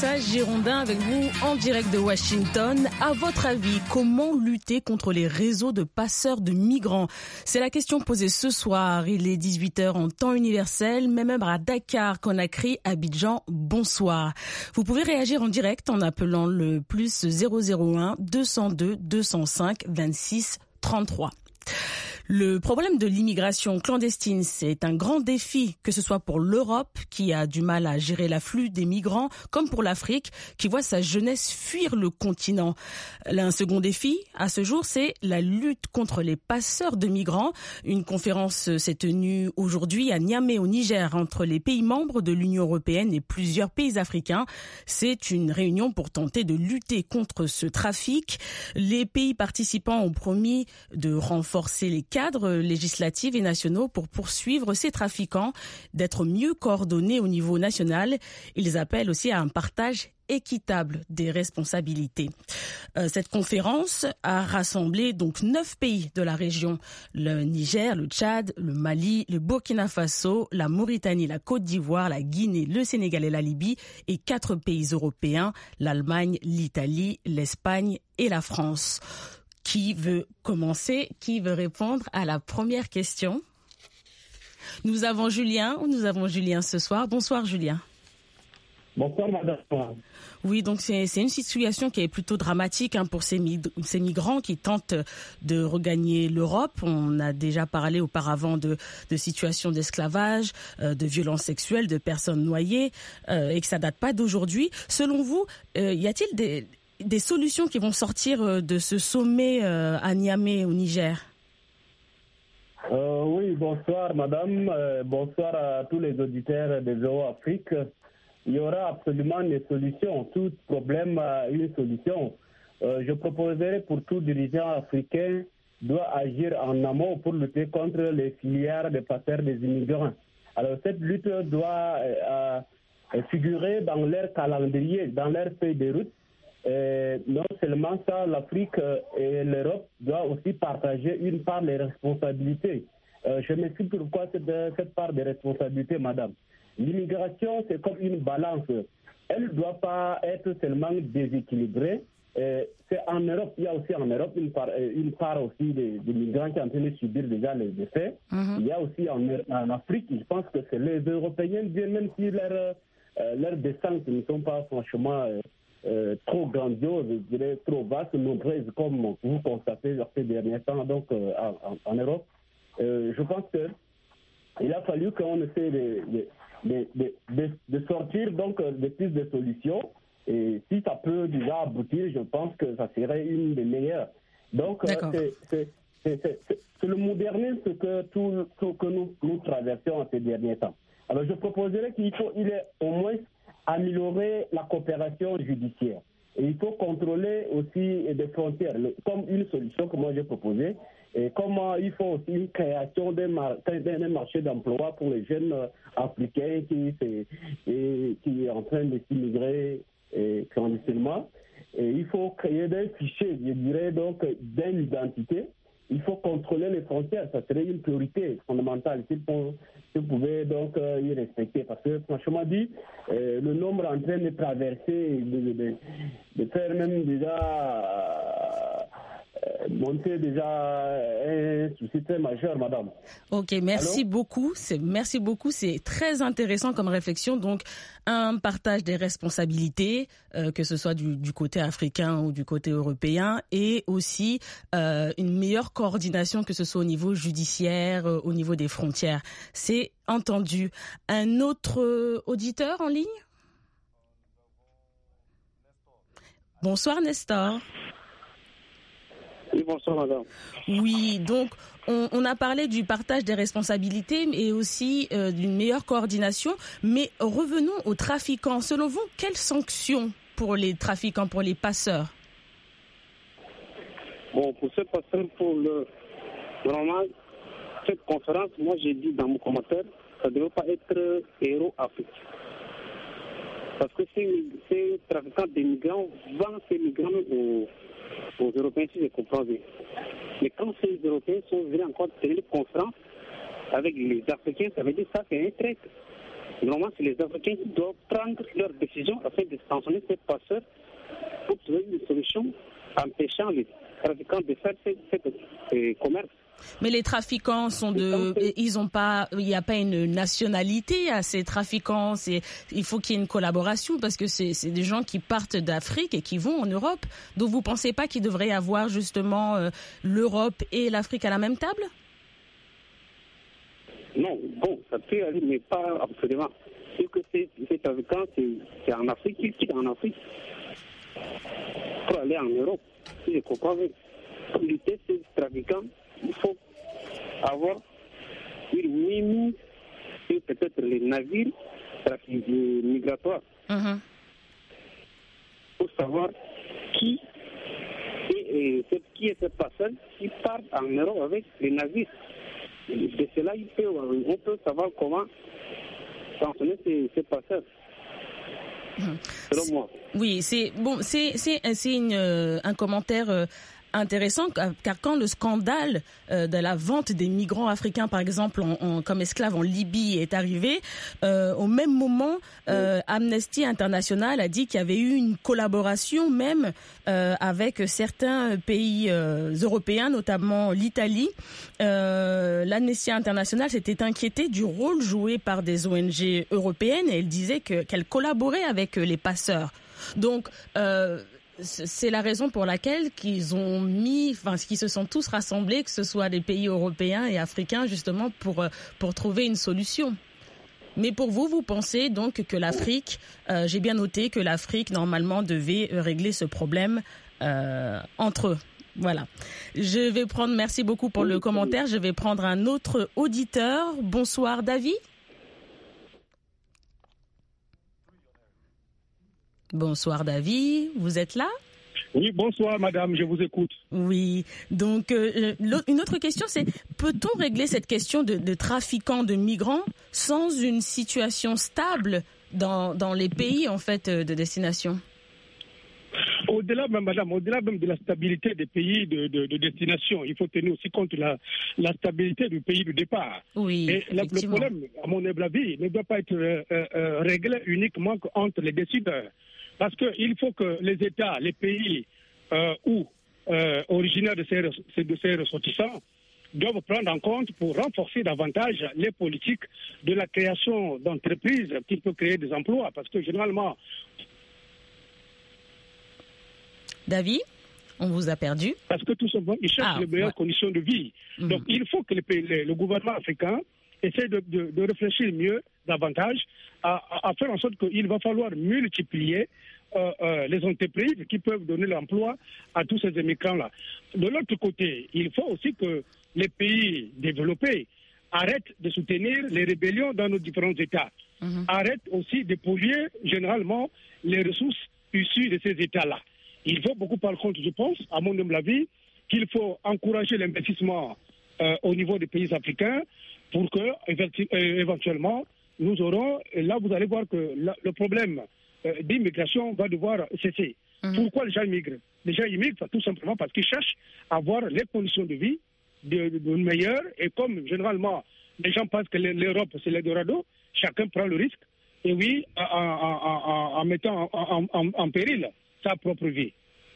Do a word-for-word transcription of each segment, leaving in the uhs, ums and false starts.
Message Girondin avec vous en direct de Washington. À votre avis, comment lutter contre les réseaux de passeurs de migrants? C'est la question posée ce soir. Il est dix-huit heures en temps universel, même heure à Dakar, Conakry, Abidjan. Bonsoir. Vous pouvez réagir en direct en appelant le plus zéro zéro un deux zéro deux deux zéro cinq vingt-six trente-trois. Le problème de l'immigration clandestine, c'est un grand défi, que ce soit pour l'Europe, qui a du mal à gérer l'afflux des migrants, comme pour l'Afrique, qui voit sa jeunesse fuir le continent. Un second défi, à ce jour, c'est la lutte contre les passeurs de migrants. Une conférence s'est tenue aujourd'hui à Niamey, au Niger, entre les pays membres de l'Union européenne et plusieurs pays africains. C'est une réunion pour tenter de lutter contre ce trafic. Les pays participants ont promis de renforcer les cadres législatifs et nationaux pour poursuivre ces trafiquants, d'être mieux coordonnés au niveau national. Ils appellent aussi à un partage équitable des responsabilités. Euh, cette conférence a rassemblé donc neuf pays de la région: le Niger, le Tchad, le Mali, le Burkina Faso, la Mauritanie, la Côte d'Ivoire, la Guinée, le Sénégal et la Libye, et quatre pays européens: l'Allemagne, l'Italie, l'Espagne et la France. Qui veut commencer? Qui veut répondre à la première question? Nous avons Julien, nous avons Julien ce soir. Bonsoir Julien. Bonsoir madame. Oui, donc c'est, c'est une situation qui est plutôt dramatique hein, pour ces, mig- ces migrants qui tentent de regagner l'Europe. On a déjà parlé auparavant de, de situations d'esclavage, euh, de violences sexuelles, de personnes noyées, euh, et que ça date pas d'aujourd'hui. Selon vous, euh, y a-t-il des... des solutions qui vont sortir de ce sommet à Niamey au Niger? euh, Oui, bonsoir madame, euh, bonsoir à tous les auditeurs de V O Afrique. Il y aura absolument des solutions, tout problème a une solution. Euh, je proposerai pour tout dirigeant africain doit agir en amont pour lutter contre les filières de passeurs des immigrants. Alors cette lutte doit euh, euh, figurer dans leur calendrier, dans leur feuille de route. Et non seulement ça, l'Afrique et l'Europe doivent aussi partager une part des responsabilités. Euh, je m'explique pourquoi cette, cette part des responsabilités, madame. L'immigration, c'est comme une balance. Elle ne doit pas être seulement déséquilibrée. Euh, c'est en Europe, il y a aussi en Europe une part, une part aussi des, des migrants qui sont en train de subir déjà les effets. Mm-hmm. Il y a aussi en, en Afrique, je pense que c'est les Européens, même si leurs euh, leur descentes ne sont pas franchement... Euh, Euh, trop grandiose, je dirais trop vaste, nombreuse, comme vous constatez ces derniers temps donc, euh, en, en Europe. Euh, je pense qu'il a fallu qu'on essaie de, de, de, de, de, de sortir donc, de plus de solutions. Et si ça peut déjà aboutir, je pense que ça serait une des meilleures. Donc, euh, c'est, c'est, c'est, c'est, c'est, c'est le modernisme que, tout, tout, que nous, nous traversons en ces derniers temps. Alors, je proposerais qu'il faut, il est au moins améliorer la coopération judiciaire. Et il faut contrôler aussi des frontières, comme une solution que moi j'ai proposée. Et comment il faut aussi une création d'un, mar- d'un marché d'emploi pour les jeunes africains qui, et, qui est en train de s'immigrer clandestinement. Et il faut créer des fichiers, je dirais donc, d'une identité. Il faut contrôler les frontières, ça serait une priorité fondamentale. Si vous pouvez donc euh, y respecter, parce que franchement dit, euh, le nombre en train de traverser, de, de, de faire même déjà euh, monter déjà un souci très majeur, madame. Ok, merci Allô? beaucoup. C'est, merci beaucoup. C'est très intéressant comme réflexion. Donc, un partage des responsabilités, euh, que ce soit du, du côté africain ou du côté européen, et aussi euh, une meilleure coordination, que ce soit au niveau judiciaire, euh, au niveau des frontières. C'est entendu. Un autre euh, auditeur en ligne? Bonsoir Nestor. Oui, bonsoir madame. Oui, donc on, on a parlé du partage des responsabilités et aussi euh, d'une meilleure coordination, mais revenons aux trafiquants. Selon vous, quelles sanctions pour les trafiquants, pour les passeurs? Bon, pour ces passeurs, pour le... Normalement, cette conférence, moi j'ai dit dans mon commentaire, ça ne devait pas être héros Afrique. Parce que ces, ces trafiquants de migrants vendent ces migrants aux, aux Européens, si je comprends bien. Mais quand ces Européens sont venus encore tenir une conférence avec les Africains, ça veut dire que ça c'est un traite. Normalement, c'est les Africains qui doivent prendre leurs décisions afin de sanctionner ces passeurs pour trouver une solution empêchant les trafiquants de faire ce, ce, ce commerce. Mais les trafiquants sont de, ils ont pas, il n'y a pas une nationalité à ces trafiquants. C'est, il faut qu'il y ait une collaboration parce que c'est, c'est des gens qui partent d'Afrique et qui vont en Europe. Donc vous pensez pas qu'il devrait y avoir justement euh, l'Europe et l'Afrique à la même table? Non, bon, ça peut aller, mais pas absolument. C'est que ces, ces trafiquants, c'est, c'est en Afrique, ils quittent en Afrique pour aller en Europe. Si je comprends bien, pour lutter ces trafiquants, il faut avoir une mine sur peut-être les navires migratoires mm-hmm. pour savoir qui est, est, qui est cette personne qui part en Europe avec les navires. De cela, il peut, on peut savoir comment sanctionner ces, ces passeurs. Mmh. Selon moi. Oui, c'est bon, c'est c'est c'est une, euh, un commentaire euh, intéressant car quand le scandale euh, de la vente des migrants africains, par exemple, en, en, comme esclaves en Libye est arrivé, euh, au même moment, euh, oui. Amnesty International a dit qu'il y avait eu une collaboration même euh, avec certains pays euh, européens, notamment l'Italie. Euh, L'Amnesty International s'était inquiété du rôle joué par des O N G européennes et elle disait que, qu'elle collaborait avec les passeurs. Donc, euh, c'est la raison pour laquelle qu'ils ont mis, enfin, qu'ils se sont tous rassemblés, que ce soit des pays européens et africains, justement, pour, pour trouver une solution. Mais pour vous, vous pensez donc que l'Afrique, euh, j'ai bien noté que l'Afrique, normalement, devait régler ce problème euh, entre eux. Voilà. Je vais prendre, merci beaucoup pour le commentaire, je vais prendre un autre auditeur. Bonsoir, David. Bonsoir David, vous êtes là? Oui, bonsoir madame, je vous écoute. Oui, donc euh, une autre question c'est, peut-on régler cette question de, de trafiquants de migrants sans une situation stable dans, dans les pays en fait de destination? Au-delà même, madame, au-delà même de la stabilité des pays de, de, de destination, il faut tenir aussi compte de la, la stabilité du pays de départ. Oui, et la, le problème, à mon avis, ne doit pas être euh, euh, réglé uniquement entre les décideurs. Parce qu'il faut que les États, les pays euh, où euh, originaires de ces, de ces ressortissants doivent prendre en compte pour renforcer davantage les politiques de la création d'entreprises qui peuvent créer des emplois. Parce que généralement... David, on vous a perdu. Parce que tout simplement, ils cherchent ah, les meilleures ouais. conditions de vie. Mmh. Donc il faut que le, le, le gouvernement africain essaie de, de, de réfléchir mieux, davantage, à, à faire en sorte qu'il va falloir multiplier euh, euh, les entreprises qui peuvent donner l'emploi à tous ces immigrants-là. De l'autre côté, il faut aussi que les pays développés arrêtent de soutenir les rébellions dans nos différents États. Mmh. Arrêtent aussi de polluer généralement les ressources issues de ces États-là. Il faut beaucoup, par contre, je pense, à mon humble avis, qu'il faut encourager l'investissement euh, au niveau des pays africains pour que, éventuellement, nous aurons, et là vous allez voir que la, le problème euh, d'immigration va devoir cesser. Mmh. Pourquoi les gens immigrent? Les gens immigrent tout simplement parce qu'ils cherchent à avoir les conditions de vie de, de, de meilleures, et comme généralement les gens pensent que l'Europe c'est l'Eldorado, chacun prend le risque, et oui, en, en, en, en mettant en, en, en péril sa propre vie.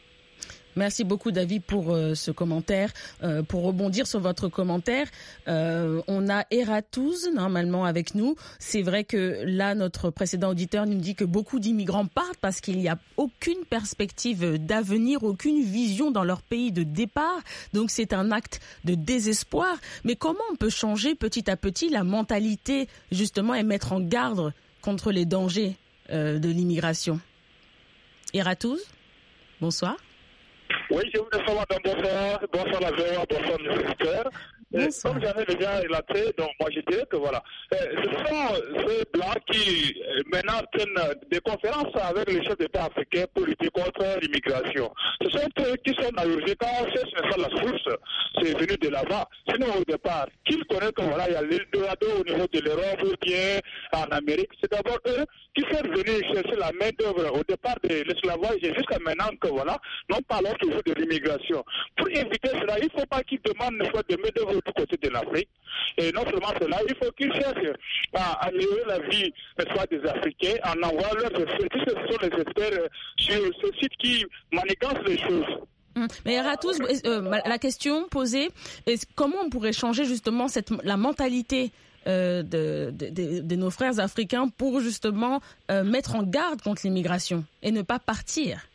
Merci beaucoup David pour euh, ce commentaire. Euh, pour rebondir sur votre commentaire, euh, on a Eratouz normalement avec nous. C'est vrai que là, notre précédent auditeur nous dit que beaucoup d'immigrants partent parce qu'il n'y a aucune perspective d'avenir, aucune vision dans leur pays de départ. Donc c'est un acte de désespoir. Mais comment on peut changer petit à petit la mentalité justement et mettre en garde contre les dangers euh, de l'immigration? Eratouz, bonsoir. Oui, je voudrais savoir d'un bonsoir, bonsoir la V O A, bonsoir le ministère. Comme j'avais déjà relaté, donc moi je dirais que voilà, euh, ce sont ces blancs qui euh, maintenant tiennent des conférences avec les chefs d'État africains pour lutter contre l'immigration. Ce sont eux qui sont allongés. Quand on sait que la source, c'est venu de là-bas. Sinon au départ, qu'ils connaissent que voilà, il y a l'Eldorado au niveau de l'Europe ou bien en Amérique, c'est d'abord eux qui sont venus chercher la main d'œuvre au départ de l'esclavage et jusqu'à maintenant que voilà, non pas alors toujours de l'immigration. Pour éviter cela, il ne faut pas qu'ils demandent une fois de main-d'œuvre du côté de l'Afrique. Et non seulement cela, il faut qu'ils cherchent à améliorer la vie soit des Africains en envoyant leurs experts, puisque ce sont les experts sur ce site qui manigancent les choses. Mais Ratous, euh, la question posée, est comment on pourrait changer justement cette, la mentalité euh, de, de, de, de nos frères africains pour justement euh, mettre en garde contre l'immigration et ne pas partir?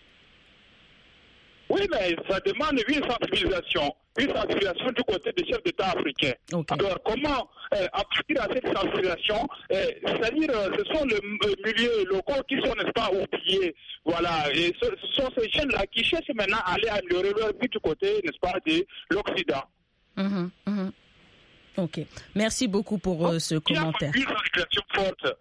Oui, mais ça demande une sensibilisation, une sensibilisation du côté des chefs d'État africains. Okay. Alors, comment, euh, à partir de cette sensibilisation, euh, c'est-à-dire, euh, ce sont les euh, milieux locaux qui sont, n'est-ce pas, oubliés. Voilà, et ce, ce sont ces jeunes-là qui cherchent maintenant à aller améliorer leur vie du côté, n'est-ce pas, de l'Occident. Mmh, mmh. Ok, merci beaucoup pour euh, ce commentaire. Il y a une sensibilisation forte.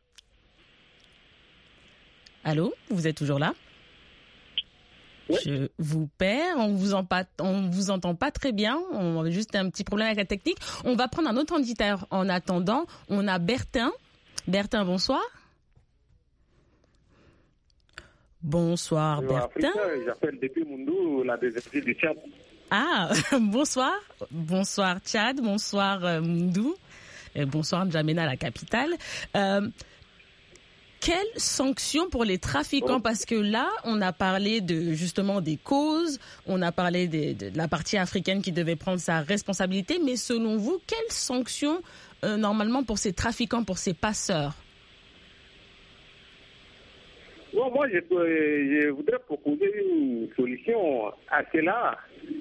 Allô, vous êtes toujours là? Oui. Je vous perds, on vous en pas, on vous entend pas très bien, on a juste un petit problème avec la technique. On va prendre un autre auditeur en attendant. On a Bertin. Bertin, bonsoir. Bonsoir, Bonjour, Bertin. Afrique, j'appelle depuis Moundou, la deuxième ville du Tchad. Ah, bonsoir. Bonsoir Tchad, bonsoir euh, Moundou, et bonsoir N'Djamena, la capitale. Euh, Quelles sanctions pour les trafiquants? Parce que là, on a parlé de justement des causes, on a parlé de, de, de la partie africaine qui devait prendre sa responsabilité, mais selon vous, quelles sanctions euh, normalement pour ces trafiquants, pour ces passeurs? Bon, moi, je, je voudrais proposer une solution à cela.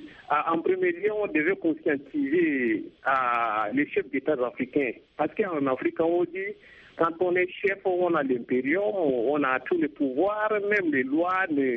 En premier lieu, on devait conscientiser à les chefs d'État africains. Parce qu'en Afrique, on dit, quand on est chef, on a l'impérium, on a tous les pouvoirs, même les lois ne,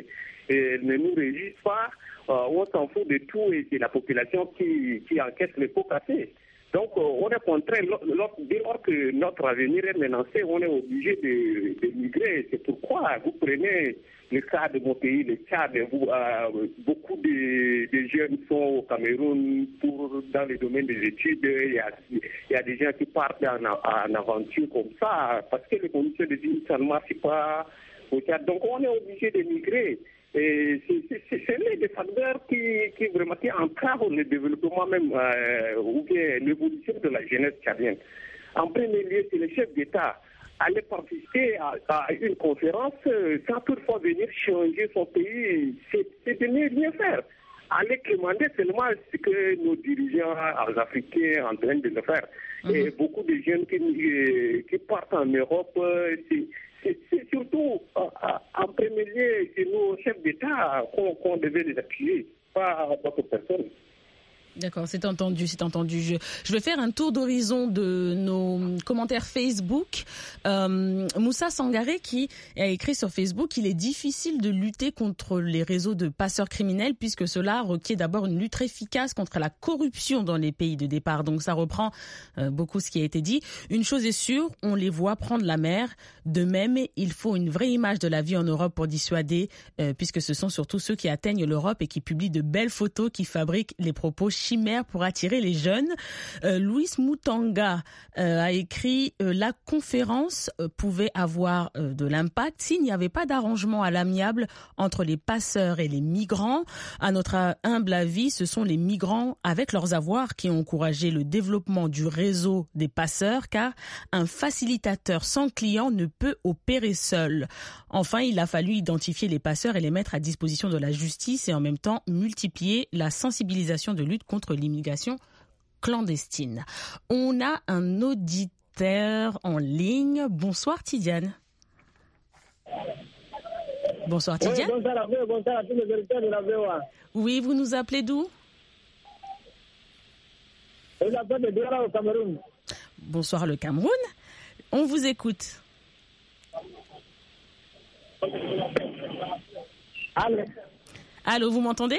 ne nous régissent pas. On s'en fout de tout et c'est la population qui, qui encaisse les pots cassés. Donc, on est contraint, dès lors que notre avenir est menacé, on est obligé de, de migrer. C'est pourquoi vous prenez le cas de mon pays, le Tchad, vous, euh, beaucoup de, de jeunes sont au Cameroun pour, dans le domaine des études. Il y a, il y a des gens qui partent en, en aventure comme ça, parce que les conditions de vie, ça ne marche pas au Tchad. Donc, on est obligé de migrer. Et c'est l'un des facteurs qui, qui vraiment qui entravent le développement même euh, ou bien l'évolution de la jeunesse tchadienne. En premier lieu, c'est le chef d'État aller participer à, à une conférence sans toutefois venir changer son pays, c'est de ne rien faire. Aller demander seulement ce que nos dirigeants africains sont en train de le faire. Mm-hmm. Et beaucoup de jeunes qui, qui partent en Europe, c'est c'est surtout en premier lieu, c'est nos chefs d'État qu'on qu'on devait les appuyer, pas d'autres personnes. D'accord, c'est entendu, c'est entendu. Je, je vais faire un tour d'horizon de nos commentaires Facebook. Euh, Moussa Sangaré qui a écrit sur Facebook qu'il est difficile de lutter contre les réseaux de passeurs criminels puisque cela requiert d'abord une lutte efficace contre la corruption dans les pays de départ. Donc ça reprend euh, beaucoup ce qui a été dit. Une chose est sûre, on les voit prendre la mer. De même, il faut une vraie image de la vie en Europe pour dissuader, euh, puisque ce sont surtout ceux qui atteignent l'Europe et qui publient de belles photos qui fabriquent les propos chimère pour attirer les jeunes. Euh, Louis Moutanga euh, a écrit euh, « La conférence euh, pouvait avoir euh, de l'impact s'il n'y avait pas d'arrangement à l'amiable entre les passeurs et les migrants. À notre humble avis, ce sont les migrants avec leurs avoirs qui ont encouragé le développement du réseau des passeurs car un facilitateur sans client ne peut opérer seul. Enfin, il a fallu identifier les passeurs et les mettre à disposition de la justice et en même temps multiplier la sensibilisation de lutte contre l'immigration clandestine. On a un auditeur en ligne. Bonsoir Tidiane. Bonsoir Tidiane. Oui, bonsoir à vous, bonsoir à tous les auditeurs de la V O A. Oui, vous nous appelez d'où? Je vous appelle de Douala au Cameroun. Bonsoir le Cameroun. On vous écoute. Allô. Allô, vous m'entendez?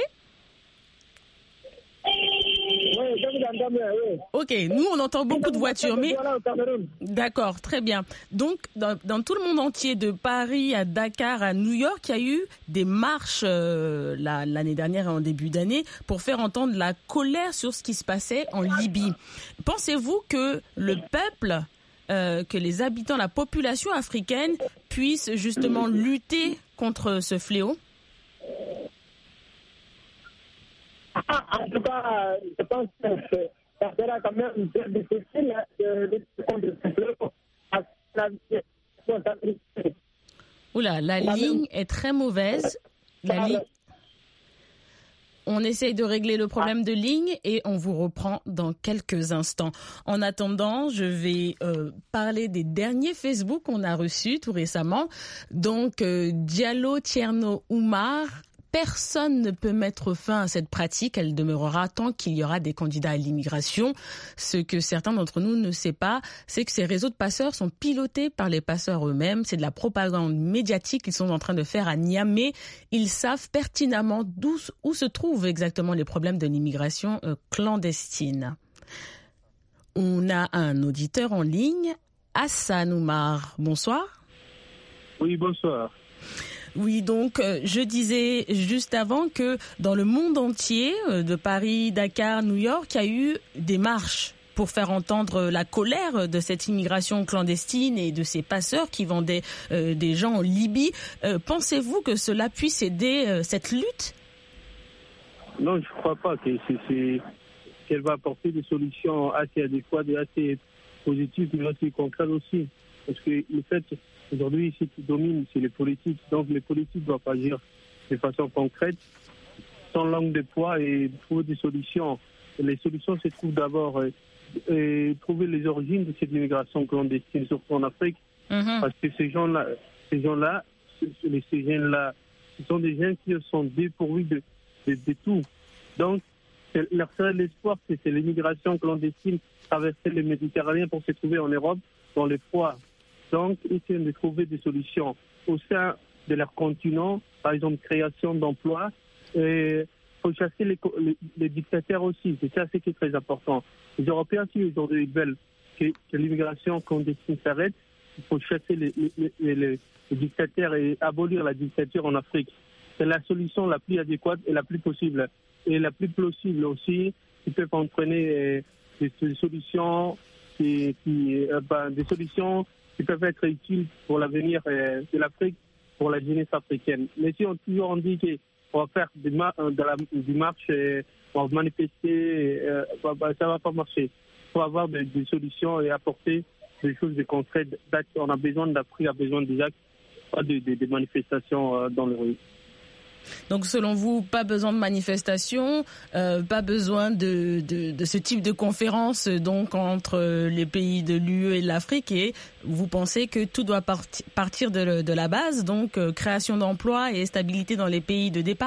Oui, je vous entends bien, oui. Ok, nous on entend beaucoup de voitures, mais... D'accord, très bien. Donc, dans, dans tout le monde entier, de Paris à Dakar, à New York, il y a eu des marches euh, la, l'année dernière et en début d'année pour faire entendre la colère sur ce qui se passait en Libye. Pensez-vous que le peuple... Euh, que les habitants, la population africaine puisse justement lutter contre ce fléau? je pense que ça sera quand même très difficile de lutter contre ce fléau. Oula, la ligne est très mauvaise. La ligne... On essaye de régler le problème de ligne et on vous reprend dans quelques instants. En attendant, je vais euh, parler des derniers Facebook qu'on a reçus tout récemment. Donc, euh, Diallo Tierno Oumar. Personne ne peut mettre fin à cette pratique. Elle demeurera tant qu'il y aura des candidats à l'immigration. Ce que certains d'entre nous ne savent pas, c'est que ces réseaux de passeurs sont pilotés par les passeurs eux-mêmes. C'est de la propagande médiatique qu'ils sont en train de faire à Niamey. Ils savent pertinemment d'où où se trouvent exactement les problèmes de l'immigration euh, clandestine. On a un auditeur en ligne, Hassan Oumar. Bonsoir. Oui, bonsoir. Oui, donc euh, je disais juste avant que dans le monde entier, euh, de Paris, Dakar, New York, il y a eu des marches pour faire entendre la colère de cette immigration clandestine et de ces passeurs qui vendaient euh, des gens en Libye. Euh, pensez-vous que cela puisse aider euh, cette lutte ? Non, je ne crois pas que c'est, c'est, qu'elle va apporter des solutions assez adéquates et assez positives, mais aussi concrètes aussi. Parce que le fait, aujourd'hui, ce qui domine, c'est les politiques. Donc les politiques doivent agir de façon concrète, sans langue de poids et trouver des solutions. Et les solutions se trouvent d'abord euh, et trouver les origines de cette immigration clandestine, surtout en Afrique. Mm-hmm. Parce que ces gens-là, ces gens-là, ces jeunes-là, ce sont des gens qui sont dépourvus de, de, de tout. Donc, leur seul espoir, c'est, c'est l'immigration clandestine, traverser le Méditerranée pour se trouver en Europe, dans le froid. Donc, ils essaient de trouver des solutions au sein de leur continent, par exemple, création d'emplois. Il faut chasser les, les, les dictateurs aussi, c'est ça ce qui est très important. Les Européens, si aujourd'hui ils veulent que, que l'immigration clandestine s'arrête, il faut chasser les, les, les, les, les dictateurs et abolir la dictature en Afrique. C'est la solution la plus adéquate et la plus possible. Et la plus plausible aussi, qui peuvent entraîner des, des solutions qui, qui, euh, ben, des solutions qui peuvent être utiles pour l'avenir euh, de l'Afrique, pour la jeunesse africaine. Mais si on toujours on dit qu'on va faire des, mar- de la, des marches, euh, on va manifester, euh, bah, bah, ça ne va pas marcher. Il faut avoir des, des solutions et apporter des choses de concrètes. On a besoin d'Afrique, on a besoin des actes, pas de, de, de manifestations euh, dans le rue. Donc, selon vous, pas besoin de manifestations, euh, pas besoin de, de, de ce type de conférence donc entre les pays de l'U E et de l'Afrique, et vous pensez que tout doit parti, partir de, de la base, donc euh, création d'emplois et stabilité dans les pays de départ ?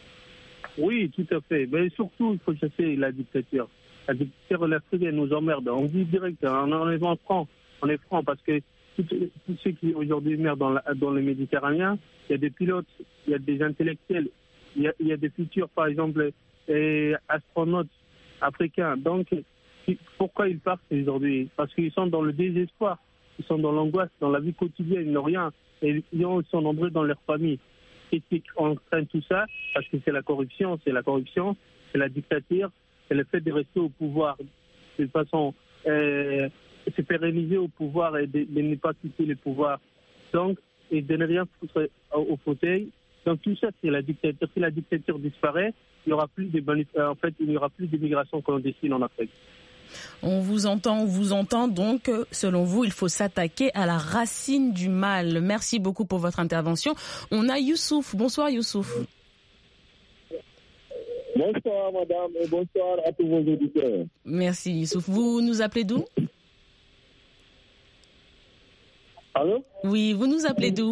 Oui, tout à fait. Mais surtout, il faut chasser la dictature. La dictature de l'Afrique, elle nous emmerde. On dit direct, on, on est franc, on est franc parce que tous ceux qui aujourd'hui meurent dans, la, dans le Méditerranéen, il y a des pilotes, il y a des intellectuels, il y a, il y a des futurs, par exemple, eh, astronautes africains. Donc, pourquoi ils partent aujourd'hui ? Parce qu'ils sont dans le désespoir, ils sont dans l'angoisse, dans la vie quotidienne, ils n'ont rien. Et ils sont nombreux dans leur famille. Et qui entraîne tout ça, parce que c'est la corruption, c'est la corruption, c'est la dictature, c'est le fait de rester au pouvoir de façon... Euh, se pérenniser au pouvoir et de, de ne pas quitter le pouvoir. Donc, et de ne rien foutre au, au fauteuil. Donc, tout ça, c'est la dictature. Si la dictature disparaît, il n'y aura plus de, en fait, il n'y aura plus d'immigration clandestine en Afrique. On vous entend, on vous entend. Donc, selon vous, il faut s'attaquer à la racine du mal. Merci beaucoup pour votre intervention. On a Youssouf. Bonsoir, Youssouf. Bonsoir, madame, et bonsoir à tous vos auditeurs. Merci, Youssouf. Vous nous appelez d'où ? Allô ? Oui, vous nous appelez d'où ?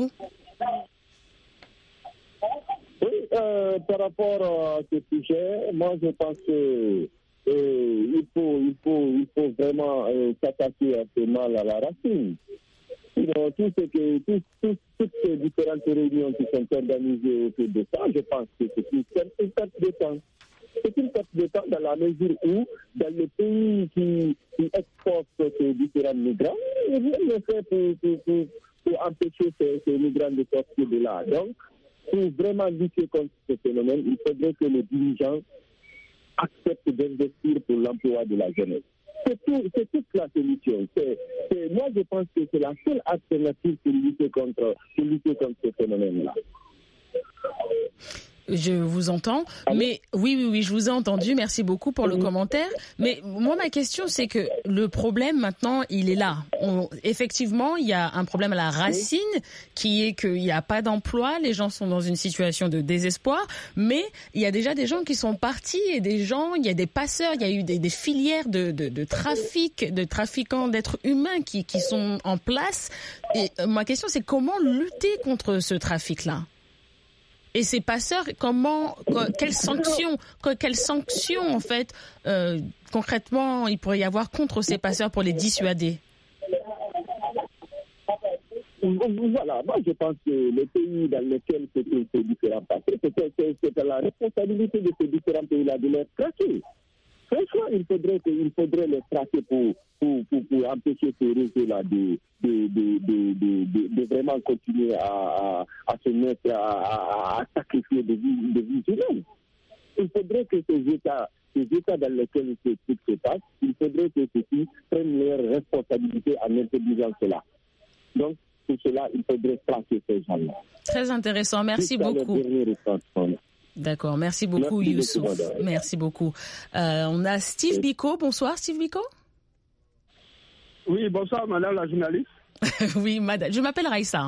Oui, euh, par rapport à ce sujet, moi je pense que euh, il faut, il faut, il faut vraiment euh, s'attaquer à ce mal à la racine. Sinon, tout ce que, tout, tout, toutes ces différentes réunions qui sont organisées autour de ça, je pense que c'est une perte de temps. C'est une perte de temps dans la mesure où, dans les pays qui, qui exportent ces différents migrants, rien ne fait pour, pour, pour, pour empêcher ces, ces migrants de sortir de là. Donc, pour vraiment lutter contre ce phénomène, il faudrait que les dirigeants acceptent d'investir pour l'emploi de la jeunesse. C'est, tout, c'est toute la solution. C'est, c'est, moi, je pense que c'est la seule alternative pour lutter contre, pour lutter contre ce phénomène-là. Je vous entends, Allô? mais oui, oui, oui, je vous ai entendu. Merci beaucoup pour le commentaire. Mais moi, ma question, c'est que le problème maintenant, il est là. On, effectivement, il y a un problème à la racine, qui est qu'il n'y a pas d'emploi, les gens sont dans une situation de désespoir, mais il y a déjà des gens qui sont partis et des gens, il y a des passeurs, il y a eu des, des filières de, de, de trafic, de trafiquants d'êtres humains qui, qui sont en place. Et euh, ma question, c'est comment lutter contre ce trafic-là? Et ces passeurs, comment, quelles sanctions, quelles sanctions en fait, euh, concrètement, il pourrait y avoir contre ces passeurs pour les dissuader? Voilà, moi je pense que les pays dans lesquels ces, ces différents passeurs, c'est la responsabilité de ces différents pays-là de les traquer. Franchement, il faudrait, il faudrait les traquer pour, pour, pour, pour empêcher ces réseaux-là de, de, de, de, de, de, de vraiment continuer à, à, à se mettre, à, à, à sacrifier des vies, des vies humaines. Il faudrait que ces États, ces États dans lesquels ces trucs se passent, il faudrait que ceux-ci prennent leurs responsabilités en interdisant cela. Donc, pour cela, il faudrait traquer ces gens-là. Très intéressant, merci beaucoup. D'accord, merci beaucoup merci Youssouf. Beaucoup, merci beaucoup. Euh, on a Steve Biko. Bonsoir Steve Biko. Oui, bonsoir madame la journaliste. Oui, madame. Je m'appelle Raïssa.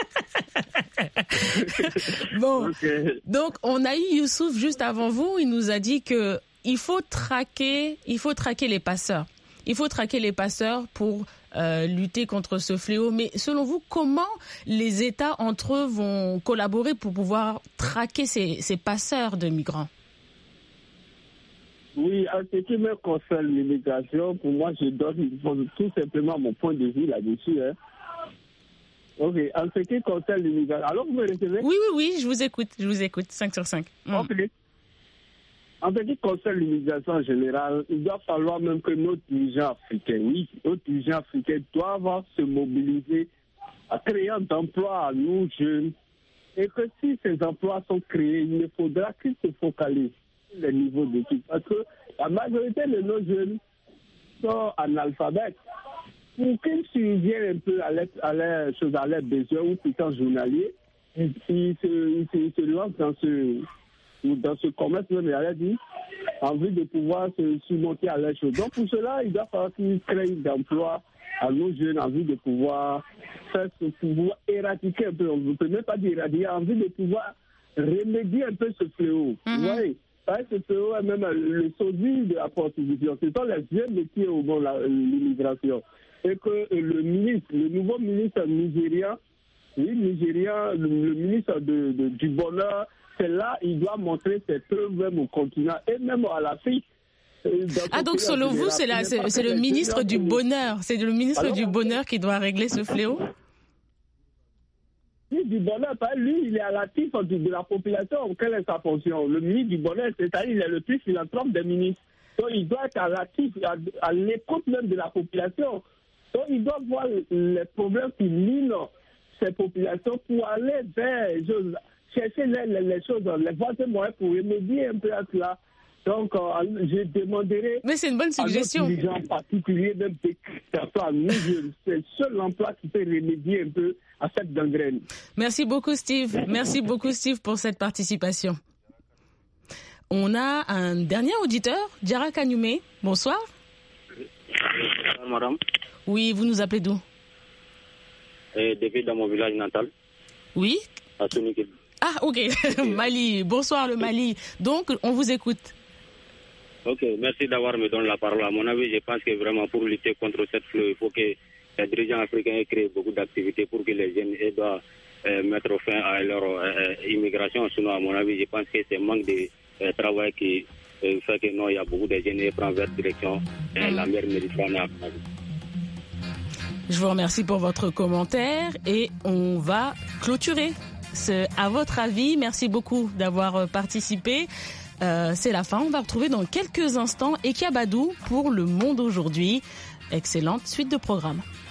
Bon, okay. Donc on a eu Youssouf juste avant vous. Il nous a dit que il faut traquer, il faut traquer les passeurs. Il faut traquer les passeurs pour euh, lutter contre ce fléau. Mais selon vous, comment les États entre eux vont collaborer pour pouvoir traquer ces, ces passeurs de migrants? Oui, en ce qui me concerne l'immigration, pour moi, je donne tout simplement mon point de vue là-dessus. Hein. Ok, en ce qui concerne l'immigration, alors vous me recevez? Oui, oui, oui, je vous écoute, je vous écoute, cinq sur cinq. Mm. Ok. En ce qui concerne l'immigration en général, il doit falloir même que nos dirigeants africains, oui, nos dirigeants africains doivent se mobiliser à créer d'emplois à nous jeunes. Et que si ces emplois sont créés, il ne faudra qu'ils se focalisent sur les niveaux d'études. Parce que la majorité de nos jeunes sont analphabètes. Pour qu'ils surviennent un peu à leurs à leurs choses, à leurs besoins ou puissants journaliers, ils, ils, se, ils, se, ils se lancent dans ce... dans ce commerce, même, il a dit, en vue de pouvoir se surmonter à leurs choses. Donc, pour cela, il doit falloir qu'ils créent d'emplois à nos jeunes en vue de pouvoir faire ce pouvoir éradiquer un peu, on ne peut même pas dire éradiquer, en vue de pouvoir remédier un peu ce fléau. Mm-hmm. Vous voyez, ce fléau est même le sosie de la prostitution. Ce sont les vieux métiers au monde, l'immigration. Et que le ministre, le nouveau ministre nigérien, oui, nigérien, le, le ministre de, de, du bonheur, c'est là il doit montrer ses preuves même au continent et même à l'Afrique. Ah, donc selon vous, c'est, la, c'est, c'est le ministre du bonheur, c'est le ministre Alors, du bonheur qui doit régler ce fléau? Le ministre du bonheur, lui, il est à l'actif de la population. Quelle est sa fonction? Le ministre du bonheur, c'est-à-dire il est le plus philanthrope des ministres. Donc il doit être à l'actif, à, à l'écoute même de la population. Donc il doit voir les problèmes qui minent ces populations pour aller vers les chercher les, les, les choses, les voies de moyens pour remédier un peu à cela. Donc, euh, je demanderai. Mais c'est une bonne suggestion. À nos dirigeants en particulier, même des nous, c'est le seul emploi qui peut remédier un peu à cette gangrène. Merci beaucoup, Steve. Merci beaucoup, Steve, pour cette participation. On a un dernier auditeur, Diarra Kanyume. Bonsoir. Bonsoir, madame. Oui, vous nous appelez d'où? euh, Depuis dans mon village natal. Oui. À Sonikil. Ah, ok. Mali. Bonsoir, le Mali. Donc, on vous écoute. Ok, merci d'avoir me donné la parole. À mon avis, je pense que vraiment pour lutter contre cette flux, il faut que les dirigeants africains aient créé beaucoup d'activités pour que les jeunes doivent euh, mettre fin à leur euh, immigration. Sinon, à mon avis, je pense que c'est un manque de euh, travail qui euh, fait que non, il y a beaucoup de jeunes qui prennent vers direction euh, la mer Méditerranée. Je vous remercie pour votre commentaire et on va clôturer. Ce, à votre avis, merci beaucoup d'avoir participé. Euh, c'est la fin. On va retrouver dans quelques instants Ekia Badou pour Le Monde aujourd'hui. Excellente suite de programme.